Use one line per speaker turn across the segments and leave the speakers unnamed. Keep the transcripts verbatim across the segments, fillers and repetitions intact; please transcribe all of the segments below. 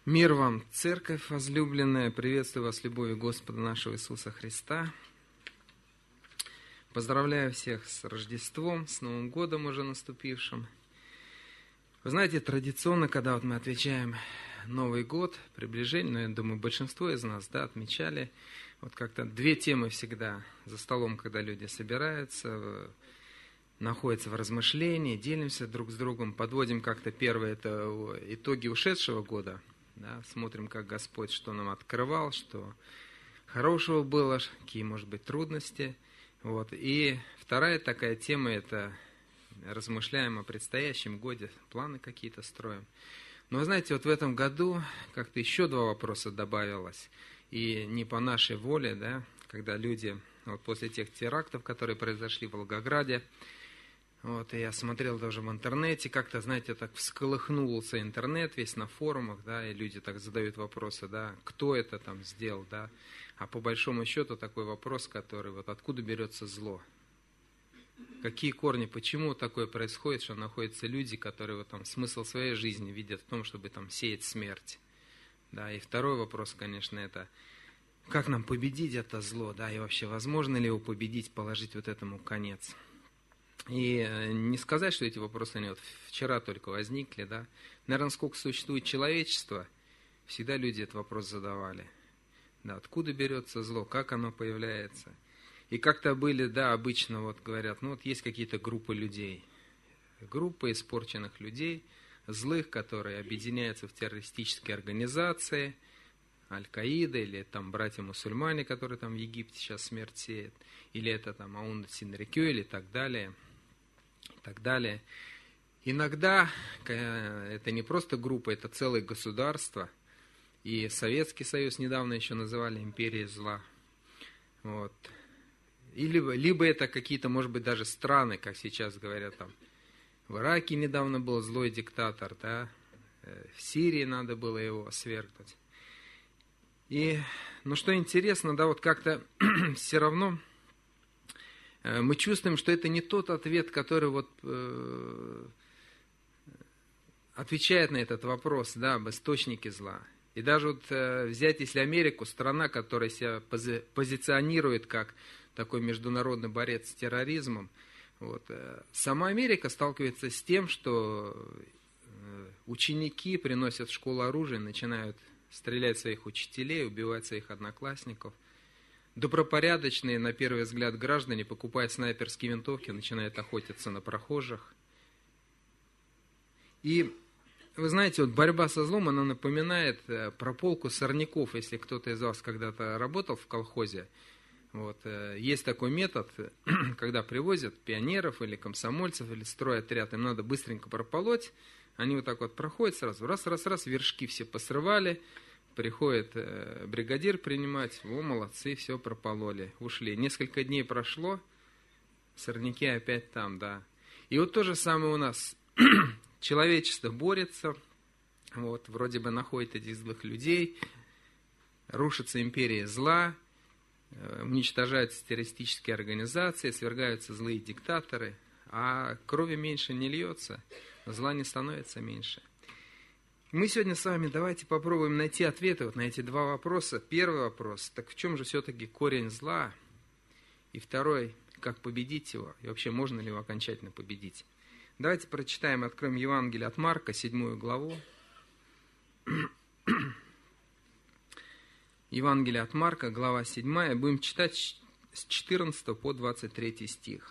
Мир вам, церковь возлюбленная, приветствую вас любовью Господа нашего Иисуса Христа. Поздравляю всех с Рождеством, с Новым годом уже наступившим. Вы знаете, традиционно, когда вот мы отвечаем Новый год, приближение, но я думаю, большинство из нас, да, отмечали, вот как-то две темы всегда за столом, когда люди собираются, находятся в размышлении, делимся друг с другом, подводим как-то первое, это итоги ушедшего года. Да, смотрим, как Господь, что нам открывал, что хорошего было, какие, может быть, трудности. Вот. И вторая такая тема, это размышляем о предстоящем годе, планы какие-то строим. Но вы знаете, вот в этом году как-то еще два вопроса добавилось. И не по нашей воле, да, когда люди, вот после тех терактов, которые произошли в Волгограде, вот, и я смотрел даже в интернете, как-то, знаете, так всколыхнулся интернет весь на форумах, да, и люди так задают вопросы, да, кто это там сделал, да, а по большому счету такой вопрос, который, вот откуда берется зло, какие корни, почему такое происходит, что находятся люди, которые вот там смысл своей жизни видят в том, чтобы там сеять смерть, да, и второй вопрос, конечно, это как нам победить это зло, да, и вообще возможно ли его победить, положить вот этому конец. И не сказать, что эти вопросы они вот вчера только возникли, да. Наверное, сколько существует человечества, всегда люди этот вопрос задавали. Да, откуда берется зло, как оно появляется. И как-то были, да, обычно вот говорят, ну вот есть какие-то группы людей, группы испорченных людей, злых, которые объединяются в террористические организации, Аль-Каида, или там братья-мусульмане, которые там в Египте сейчас смерть сеют, или это там Аун Синрикё, или так далее. И так далее. Иногда это не просто группа, это целое государство. И Советский Союз недавно еще называли империей зла. Вот. И либо, либо это какие-то, может быть, даже страны, как сейчас говорят, там в Ираке недавно был злой диктатор, да? В Сирии надо было его свергнуть. И, ну что интересно, да, вот как-то все равно мы чувствуем, что это не тот ответ, который вот э, отвечает на этот вопрос, да, об источнике зла. И даже вот э, взять, если Америку, страна, которая себя пози- позиционирует как такой международный борец с терроризмом, вот, э, сама Америка сталкивается с тем, что э, ученики приносят в школу оружие, начинают стрелять своих учителей, убивать своих одноклассников. Добропорядочные, на первый взгляд, граждане покупают снайперские винтовки, начинают охотиться на прохожих. И, вы знаете, вот борьба со злом, она напоминает про полку сорняков, если кто-то из вас когда-то работал в колхозе. Вот, есть такой метод, когда привозят пионеров или комсомольцев, или стройотряд, им надо быстренько прополоть, они вот так вот проходят сразу, раз-раз-раз, вершки все посрывали. Приходит э, бригадир принимать, о, молодцы, все пропололи, ушли. Несколько дней прошло, сорняки опять там, да. И вот то же самое у нас. Человечество борется, вот, вроде бы находит этих злых людей, рушится империя зла, э, уничтожаются террористические организации, свергаются злые диктаторы, а крови меньше не льется, зла не становится меньше. Мы сегодня с вами давайте попробуем найти ответы вот на эти два вопроса. Первый вопрос, так в чем же все-таки корень зла? И второй, как победить его? И вообще, можно ли его окончательно победить? Давайте прочитаем, откроем Евангелие от Марка, седьмую главу. Евангелие от Марка, глава седьмая. Будем читать с четырнадцатого по двадцать третий стих.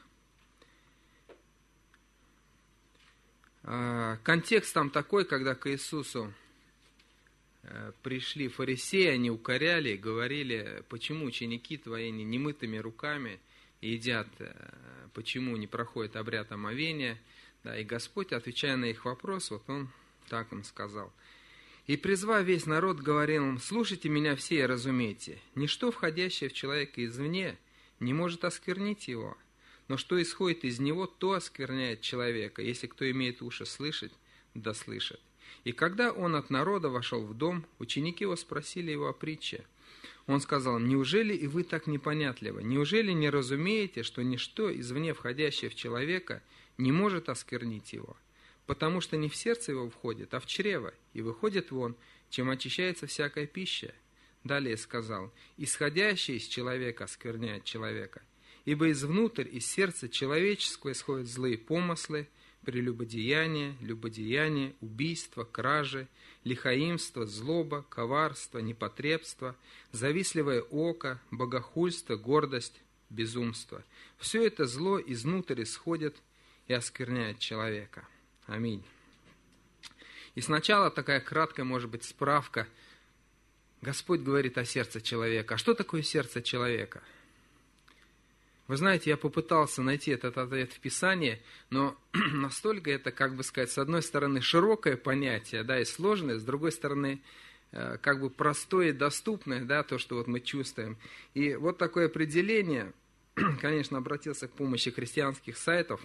Контекст там такой, когда к Иисусу пришли фарисеи, они укоряли, говорили, почему ученики твои немытыми руками едят, почему не проходит обряд омовения. Да, и Господь, отвечая на их вопрос, вот Он так им сказал. «И призвав весь народ, говорил им, слушайте меня все и разумейте, ничто, входящее в человека извне, не может осквернить его. Но что исходит из него, то оскверняет человека. Если кто имеет уши слышать, да слышит. И когда он от народа вошел в дом, ученики его спросили его о притче. Он сказал, неужели и вы так непонятливы? Неужели не разумеете, что ничто извне входящее в человека не может осквернить его? потому что не в сердце его входит, а в чрево, и выходит вон, чем очищается всякая пища. Далее сказал: исходящее из человека оскверняет человека, ибо извнутрь, из сердца человеческого исходят злые помыслы, прелюбодеяние, любодеяние, убийство, кражи, лихаимство, злоба, коварство, непотребство, завистливое око, богохульство, гордость, безумство. Все это зло изнутрь исходит и оскверняет человека. Аминь. И сначала такая краткая, может быть, справка. Господь говорит о сердце человека. А что такое сердце человека? Вы знаете, я попытался найти этот ответ в Писании, но настолько это, как бы сказать, с одной стороны широкое понятие, да, и сложное, с другой стороны, как бы простое и доступное, да, то, что вот мы чувствуем. И вот такое определение, конечно, обратился к помощи христианских сайтов.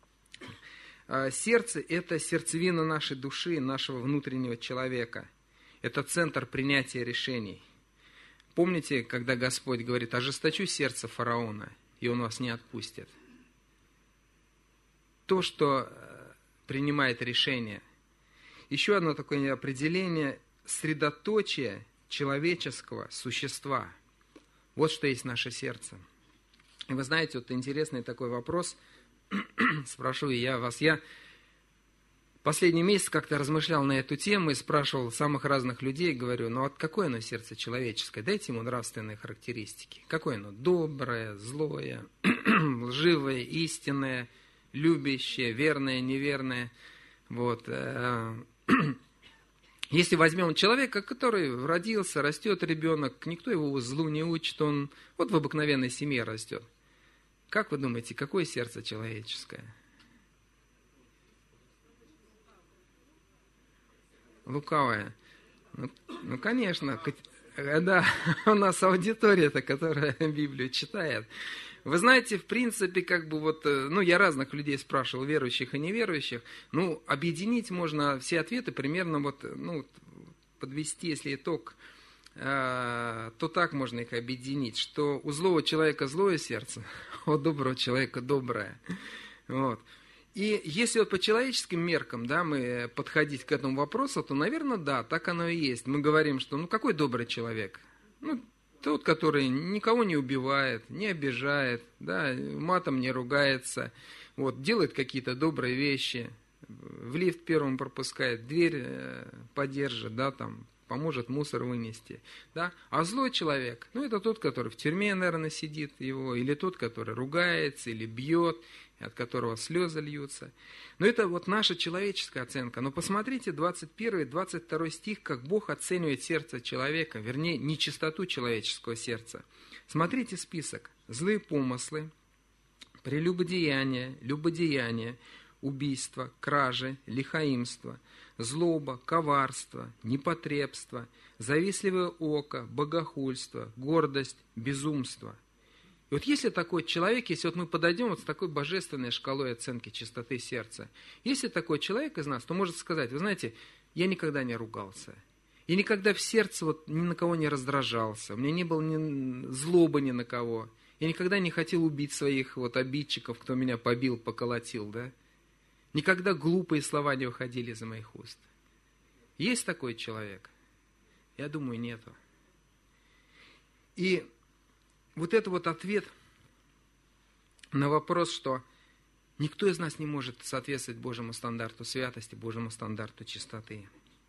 Сердце – это сердцевина нашей души, нашего внутреннего человека. Это центр принятия решений. Помните, когда Господь говорит: «Ожесточу сердце фараона, и он вас не отпустит». То, что принимает решение. Еще одно такое определение – средоточие человеческого существа. Вот что есть наше сердце. И вы знаете, вот интересный такой вопрос, спрошу я вас. Я последний месяц как-то размышлял на эту тему и спрашивал самых разных людей, говорю: ну вот какое оно сердце человеческое? Дайте ему нравственные характеристики. Какое оно? Доброе, злое, лживое, истинное, любящее, верное, неверное. Вот. Если возьмем человека, который родился, растет ребенок, никто его злу не учит, он вот в обыкновенной семье растет. Как вы думаете, какое сердце человеческое? Лукавое. Ну, ну конечно, да, у нас аудитория-то, которая Библию читает. Вы знаете, в принципе, как бы вот, ну, я разных людей спрашивал, верующих и неверующих, ну, объединить можно все ответы примерно вот, ну, подвести, если итог, э, то так можно их объединить, что у злого человека злое сердце, а у доброго человека доброе. Вот. И если вот по человеческим меркам, да, мы подходить к этому вопросу, то, наверное, да, так оно и есть. Мы говорим, что, ну, какой добрый человек? Ну, тот, который никого не убивает, не обижает, да, матом не ругается, вот, делает какие-то добрые вещи, в лифт первым пропускает, дверь поддержит, да, там, поможет мусор вынести, да. А злой человек, ну, это тот, который в тюрьме, наверное, сидит его, или тот, который ругается, или бьет, от которого слезы льются. Но это вот наша человеческая оценка. Но посмотрите двадцать первый двадцать второй стих, как Бог оценивает сердце человека, вернее, нечистоту человеческого сердца. Смотрите список. Злые помыслы, прелюбодеяние, любодеяние, убийство, кражи, лихаимство, злоба, коварство, непотребство, завистливое око, богохульство, гордость, безумство. И вот если такой человек, если вот мы подойдем вот с такой божественной шкалой оценки чистоты сердца, если такой человек из нас, то может сказать: вы знаете, я никогда не ругался, я никогда в сердце вот ни на кого не раздражался, у меня не было ни злобы ни на кого, я никогда не хотел убить своих вот обидчиков, кто меня побил, поколотил, да? Никогда глупые слова не выходили из моих уст. Есть такой человек? Я думаю, нету. И вот это вот ответ на вопрос, что никто из нас не может соответствовать Божьему стандарту святости, Божьему стандарту чистоты.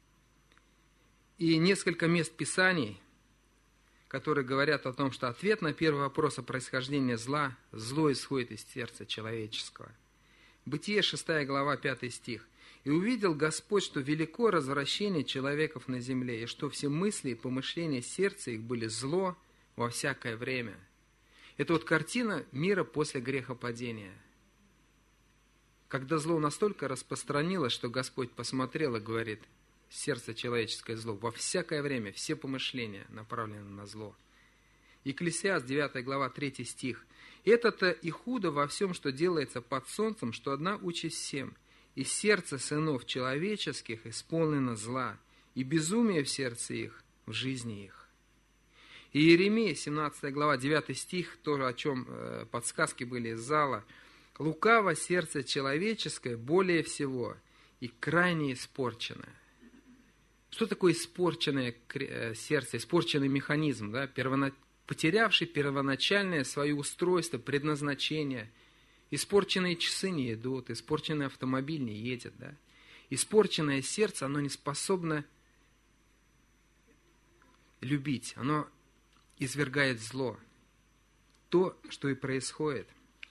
И несколько мест Писаний, которые говорят о том, что ответ на первый вопрос о происхождении зла, зло исходит из сердца человеческого. Бытие, шестая глава, пятый стих. «И увидел Господь, что велико развращение человеков на земле, и что все мысли и помышления сердца их были зло во всякое время». Это вот картина мира после грехопадения. Когда зло настолько распространилось, что Господь посмотрел и говорит: сердце человеческое зло во всякое время, все помышления направлены на зло. Екклесиаст, девятая глава, третий стих. «Это-то и худо во всем, что делается под солнцем, что одна участь всем. И сердце сынов человеческих исполнено зла, и безумие в сердце их, в жизни их». И Иеремия, семнадцатая глава, девятый стих, тоже о чем э, подсказки были из зала. «Лукаво сердце человеческое более всего, и крайне испорченное. Что такое испорченное сердце, испорченный механизм, да? Первоначально потерявший первоначальное свое устройство, предназначение. Испорченные часы не идут, испорченный автомобиль не едет. Да? Испорченное сердце, оно не способно любить, оно извергает зло. То, что и происходит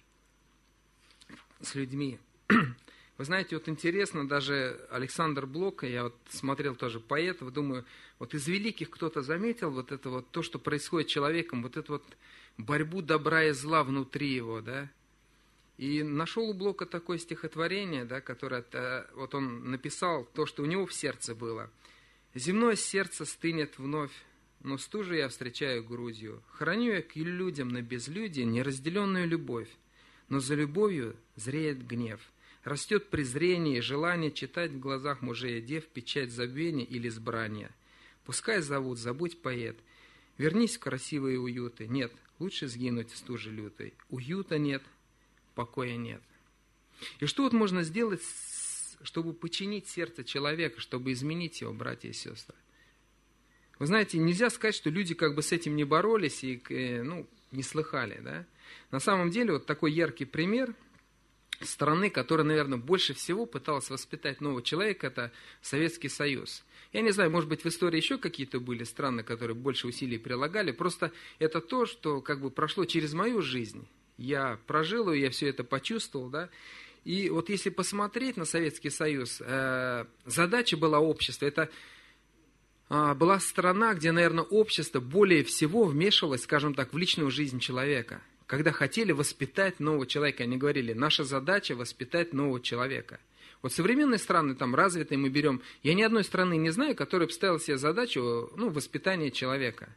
с людьми. Вы знаете, вот интересно, даже Александр Блок, я вот смотрел тоже поэтов, думаю, вот из великих кто-то заметил вот это вот, то, что происходит с человеком, вот эту вот борьбу добра и зла внутри его, да, и нашел у Блока такое стихотворение, да, которое, вот он написал то, что у него в сердце было. «Земное сердце стынет вновь, но стужу я встречаю грудью, храню я к людям на безлюдье неразделенную любовь, но за любовью зреет гнев». Растет презрение и желание читать в глазах мужей и дев печать забвения или избрания. Пускай зовут, забудь, поэт, вернись в красивые уюты. Нет, лучше сгинуть в стуже лютой. Уюта нет, покоя нет. И что вот можно сделать, чтобы починить сердце человека, чтобы изменить его, братья и сестры? Вы знаете, нельзя сказать, что люди как бы с этим не боролись и ну, не слыхали. Да? На самом деле, вот такой яркий пример страны, которая, наверное, больше всего пыталась воспитать нового человека, это Советский Союз. Я не знаю, может быть, в истории еще какие-то были страны, которые больше усилий прилагали. Просто это то, что как бы прошло через мою жизнь. Я прожил ее, я все это почувствовал, да. И вот если посмотреть на Советский Союз, э, задача была общества. Это э, была страна, где, наверное, общество более всего вмешивалось, скажем так, в личную жизнь человека. Когда хотели воспитать нового человека, они говорили, наша задача воспитать нового человека. Вот современные страны, там, развитые, мы берем, я ни одной страны не знаю, которая поставила себе задачу, ну, воспитания человека.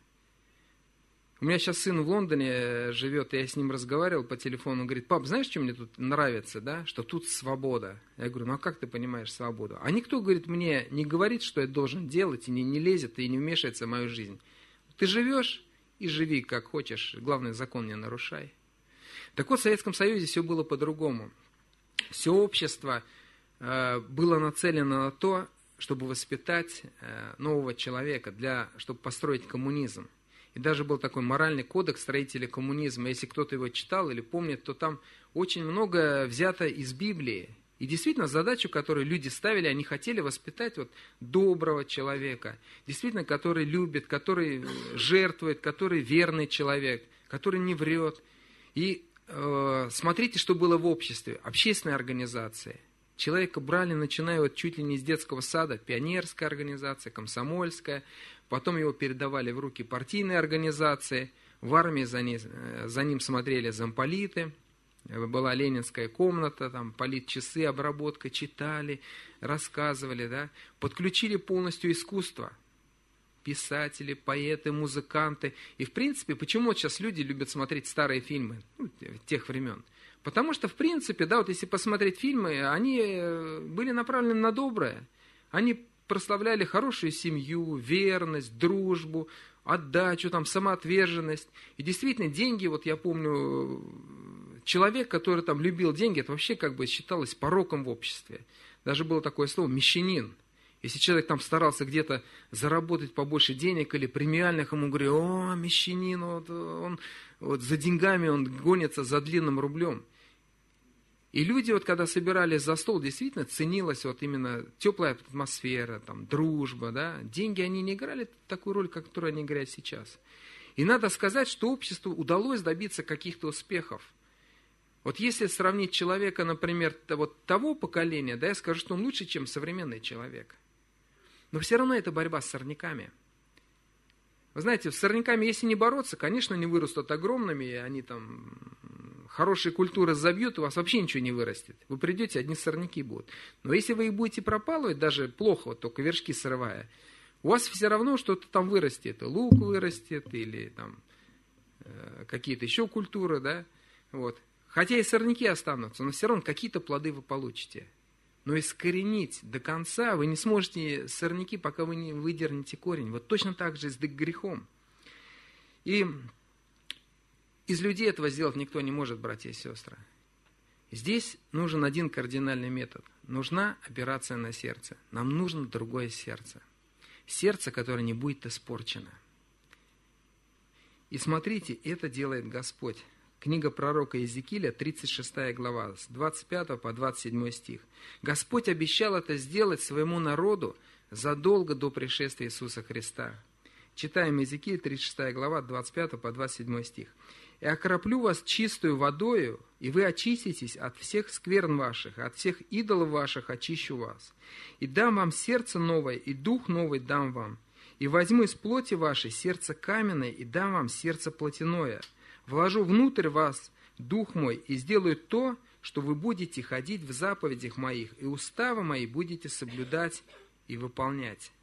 У меня сейчас сын в Лондоне живет, и я с ним разговаривал по телефону, он говорит, пап, знаешь, что мне тут нравится, да, что тут свобода. Я говорю, ну, а как ты понимаешь свободу? А никто, говорит, мне не говорит, что я должен делать, и не, не лезет, и не вмешивается в мою жизнь. Ты живешь и живи, как хочешь, главное, закон не нарушай. Так вот, в Советском Союзе все было по-другому. Все общество э, было нацелено на то, чтобы воспитать э, нового человека, для, чтобы построить коммунизм. И даже был такой моральный кодекс строителей коммунизма. Если кто-то его читал или помнит, то там очень много взято из Библии. И действительно, задачу, которую люди ставили, они хотели воспитать вот доброго человека, действительно, который любит, который жертвует, который верный человек, который не врет. И э, смотрите, что было в обществе. Общественные организации. Человека брали, начиная вот чуть ли не с детского сада, пионерская организация, комсомольская, потом его передавали в руки партийные организации, в армии за ним, за ним смотрели замполиты. Была ленинская комната, там политчасы, обработка, читали, рассказывали, да, подключили полностью искусство. Писатели, поэты, музыканты. И, в принципе, почему вот сейчас люди любят смотреть старые фильмы, ну, тех времен? Потому что, в принципе, да, вот если посмотреть фильмы, они были направлены на доброе. Они прославляли хорошую семью, верность, дружбу, отдачу, там, самоотверженность. И действительно, деньги, вот я помню, человек, который там любил деньги, это вообще как бы считалось пороком в обществе. Даже было такое слово «мещанин». Если человек там старался где-то заработать побольше денег или премиальных, ему говорили, о, мещанин, вот, он, вот за деньгами он гонится за длинным рублем. И люди, вот, когда собирались за стол, действительно ценилась вот именно теплая атмосфера, там, дружба. Да? Деньги, они не играли такую роль, которую они играют сейчас. И надо сказать, что обществу удалось добиться каких-то успехов. Вот если сравнить человека, например, вот того поколения, да, я скажу, что он лучше, чем современный человек. Но все равно это борьба с сорняками. Вы знаете, с сорняками, если не бороться, конечно, они вырастут огромными, и они там хорошие культуры забьют, у вас вообще ничего не вырастет. Вы придете, одни сорняки будут. Но если вы их будете пропалывать, даже плохо, вот только вершки срывая, у вас все равно что-то там вырастет. Лук вырастет, или там э, какие-то еще культуры, да, вот. Хотя и сорняки останутся, но все равно какие-то плоды вы получите. Но искоренить до конца вы не сможете сорняки, пока вы не выдернете корень. Вот точно так же и с грехом. И из людей этого сделать никто не может, братья и сестры. Здесь нужен один кардинальный метод. нужна операция на сердце. Нам нужно другое сердце. Сердце, которое не будет испорчено. И смотрите, это делает Господь. Книга пророка Иезекииля, тридцать шестая глава, с двадцать пятого по двадцать седьмой стих. Господь обещал это сделать своему народу задолго до пришествия Иисуса Христа. Читаем Иезекииль, тридцать шестая глава, двадцать пятого по двадцать седьмой стих. «И окроплю вас чистую водою, и вы очиститесь от всех скверн ваших, от всех идолов ваших очищу вас. И дам вам сердце новое, и дух новый дам вам. И возьму из плоти вашей сердце каменное, и дам вам сердце плотяное. Вложу внутрь вас дух мой, и сделаю то, что вы будете ходить в заповедях моих, и уставы мои будете соблюдать и выполнять».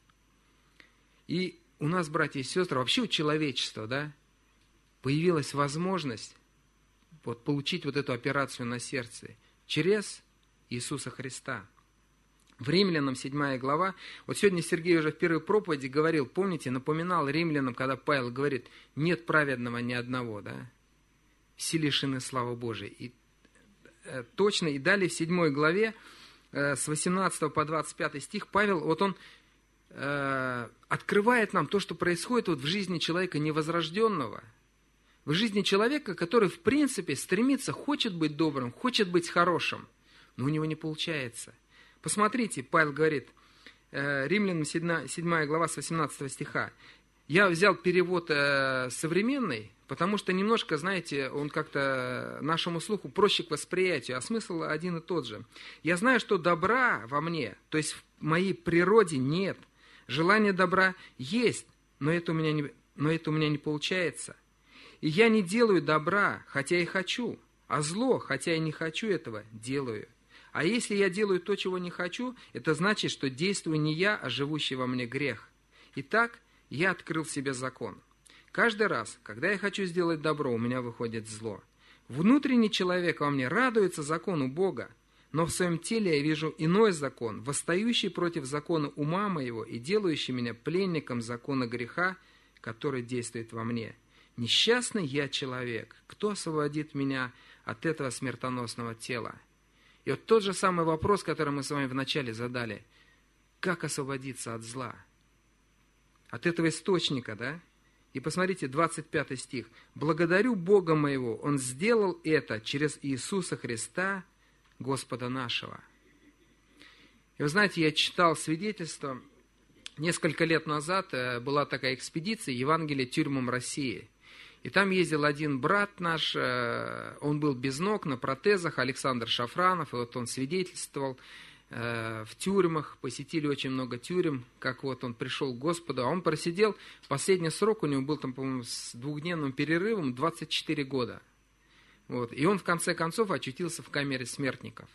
И у нас, братья и сестры, вообще у человечества, да, появилась возможность вот, получить вот эту операцию на сердце через Иисуса Христа. В Римлянам седьмая глава, вот сегодня Сергей уже в первой проповеди говорил, помните, напоминал Римлянам, когда Павел говорит, нет праведного ни одного, да, все лишены славы Божией. И э, точно, и далее в седьмой главе, э, с восемнадцатого по двадцать пятый стих, Павел, вот он э, открывает нам то, что происходит вот в жизни человека невозрожденного, в жизни человека, который, в принципе, стремится, хочет быть добрым, хочет быть хорошим, но у него не получается. Посмотрите, Павел говорит, Римлянам седьмая глава с восемнадцатого стиха. Я взял перевод современный, потому что немножко, знаете, он как-то нашему слуху проще к восприятию, а смысл один и тот же. «Я знаю, что добра во мне, то есть в моей природе нет. Желание добра есть, но это у меня не, но это у меня не получается. И я не делаю добра, хотя и хочу, а зло, хотя и не хочу этого, делаю. А если я делаю то, чего не хочу, это значит, что действую не я, а живущий во мне грех. Итак, я открыл в себе закон. Каждый раз, когда я хочу сделать добро, у меня выходит зло. Внутренний человек во мне радуется закону Бога, но в своем теле я вижу иной закон, восстающий против закона ума моего и делающий меня пленником закона греха, который действует во мне. Несчастный я человек, кто освободит меня от этого смертоносного тела?» И вот тот же самый вопрос, который мы с вами вначале задали. Как освободиться от зла? От этого источника, да? И посмотрите, двадцать пятый стих. «Благодарю Бога моего, Он сделал это через Иисуса Христа, Господа нашего». И вы знаете, я читал свидетельство. Несколько лет назад была такая экспедиция «Евангелие тюрьмам России». И там ездил один брат наш, он был без ног, на протезах, Александр Шафранов, и вот он свидетельствовал в тюрьмах, посетили очень много тюрем, как вот он пришел к Господу, а он просидел, последний срок у него был там, по-моему, с двухдневным перерывом двадцать четыре года. Вот. И он в конце концов очутился в камере смертников.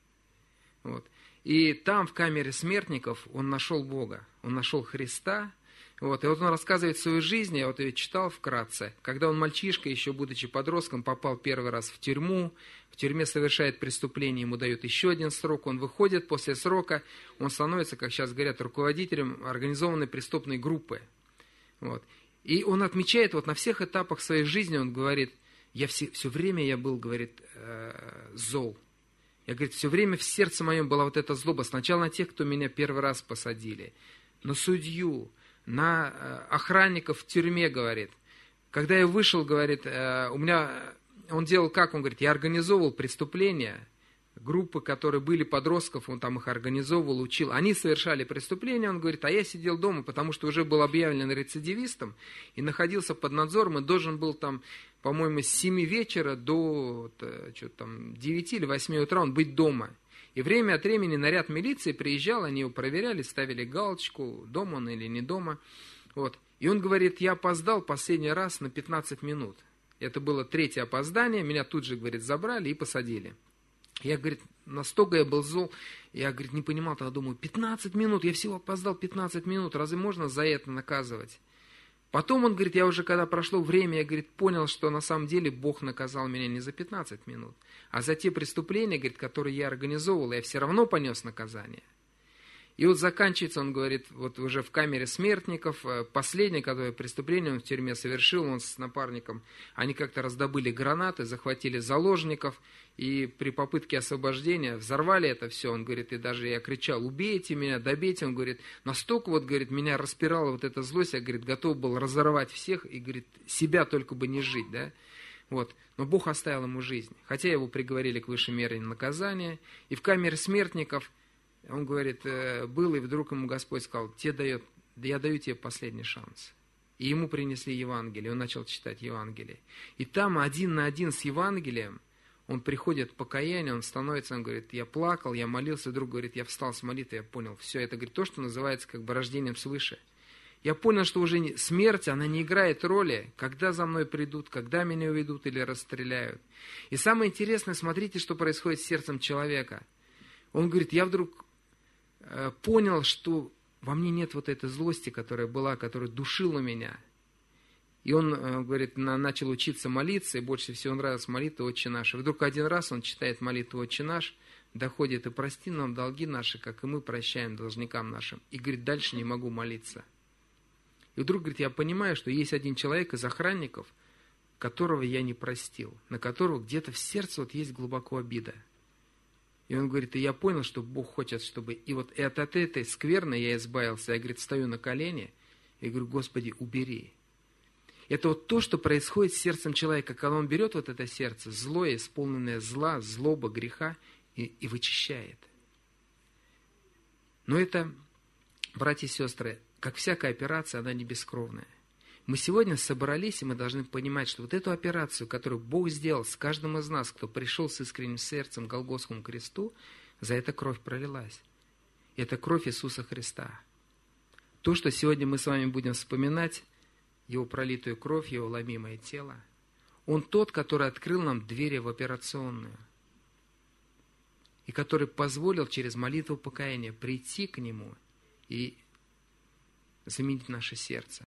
Вот. И там, в камере смертников, он нашел Бога, он нашел Христа. Вот, и вот он рассказывает свою жизнь, я вот ее читал вкратце, когда он мальчишка, еще будучи подростком, попал первый раз в тюрьму, в тюрьме совершает преступление, ему дают еще один срок, он выходит после срока, он становится, как сейчас говорят, руководителем организованной преступной группы. Вот. И он отмечает вот на всех этапах своей жизни, он говорит, я все, все время я был, говорит, э, зол. Я, говорит, все время в сердце моем была вот эта злоба, сначала на тех, кто меня первый раз посадили, на судью, на охранников в тюрьме, говорит. Когда я вышел, говорит, у меня, он делал как? Он говорит, я организовывал преступления, группы, которые были подростков, он там их организовывал, учил. Они совершали преступления, он говорит, а я сидел дома, потому что уже был объявлен рецидивистом и находился под надзором, и должен был там, по-моему, с семи вечера до что-то там, девяти или восьми утра он быть дома. И время от времени наряд милиции приезжал, они его проверяли, ставили галочку, дома он или не дома. Вот. И он говорит, я опоздал последний раз на пятнадцать минут. Это было третье опоздание, меня тут же, говорит, забрали и посадили. Я, говорит, настолько я был зол, я, говорит, не понимал, тогда думаю, пятнадцать минут, я всего опоздал пятнадцать минут, разве можно за это наказывать? Потом он говорит, я уже, когда прошло время, я, говорит, понял, что на самом деле Бог наказал меня не за пятнадцать минут, а за те преступления, говорит, которые я организовывал, я все равно понес наказание. И вот заканчивается, он говорит, вот уже в камере смертников, последнее, которое преступление он в тюрьме совершил, он с напарником, они как-то раздобыли гранаты, захватили заложников, и при попытке освобождения взорвали это все. Он говорит, и даже я кричал, убейте меня, добейте. Он говорит, настолько вот, говорит, меня распирала вот эта злость, я, говорит, готов был разорвать всех, и, говорит, себя только бы не жить, да. Вот. Но Бог оставил ему жизнь, хотя его приговорили к высшей мере наказания, и в камере смертников, он говорит, был, и вдруг ему Господь сказал, тебе дает, я даю тебе последний шанс. И ему принесли Евангелие, он начал читать Евангелие. И там один на один с Евангелием, он приходит в покаяние, он становится, он говорит, я плакал, я молился, вдруг, говорит, я встал с молитвы, я понял, все, это, говорит, то, что называется как бы рождением свыше. Я понял, что уже смерть, она не играет роли, когда за мной придут, когда меня уведут или расстреляют. И самое интересное, смотрите, что происходит с сердцем человека. Он говорит, я вдруг понял, что во мне нет вот этой злости, которая была, которая душила меня. И он, говорит, начал учиться молиться, и больше всего нравилась молитва «Отче наш». И вдруг один раз он читает молитву «Отче наш», доходит, и прости нам долги наши, как и мы прощаем должникам нашим. И говорит, дальше не могу молиться. И вдруг, говорит, я понимаю, что есть один человек из охранников, которого я не простил, на которого где-то в сердце вот есть глубоко обида. И он говорит, и я понял, что Бог хочет, чтобы... И вот от, от этой скверны я избавился. Я, говорит, стою на колени и говорю, Господи, убери. Это вот то, что происходит с сердцем человека, когда он берет вот это сердце, злое, исполненное зла, злоба, греха, и, и вычищает. Но это, братья и сестры, как всякая операция, она не бескровная. Мы сегодня собрались, и мы должны понимать, что вот эту операцию, которую Бог сделал с каждым из нас, кто пришел с искренним сердцем к Голгофскому кресту, за это кровь пролилась. Это кровь Иисуса Христа. То, что сегодня мы с вами будем вспоминать, Его пролитую кровь, Его ломимое тело, Он тот, который открыл нам двери в операционную, и который позволил через молитву покаяния прийти к Нему и заменить наше сердце.